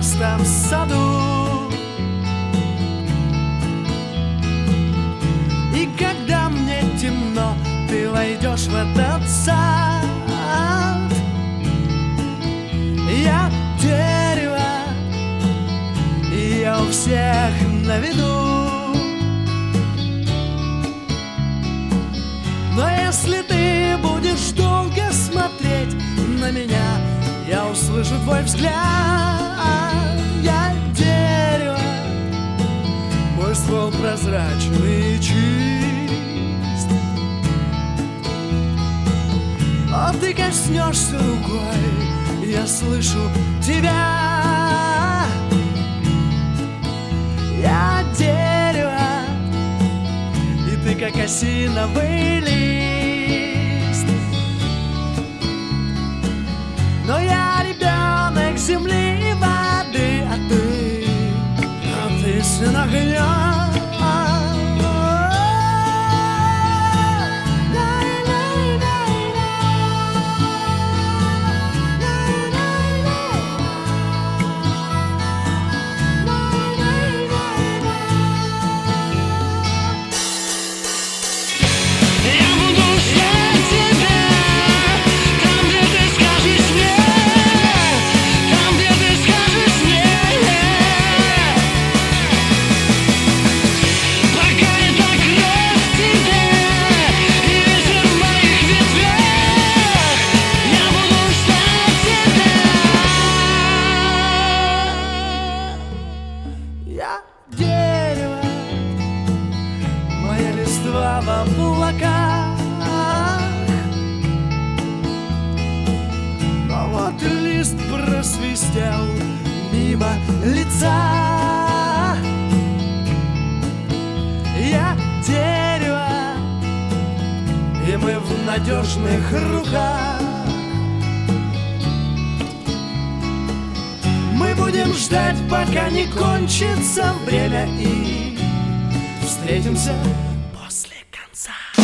место в саду. И когда мне темно, ты войдешь в этот сад. Я дерево, и я у всех на виду. Но если ты будешь долго смотреть на меня, я услышу твой взгляд. Я дерево, мой ствол прозрачный и чист. А ты коснешься рукой, я слышу тебя. Я дерево, и ты как осиновый лист. Но я ребенок земли и воды, а ты сын огня. Я дерево, моя листва в облаках. Но вот и лист просвистел мимо лица. Я дерево, и мы в надежных руках. Мы будем ждать, пока не кончится время, и встретимся после конца.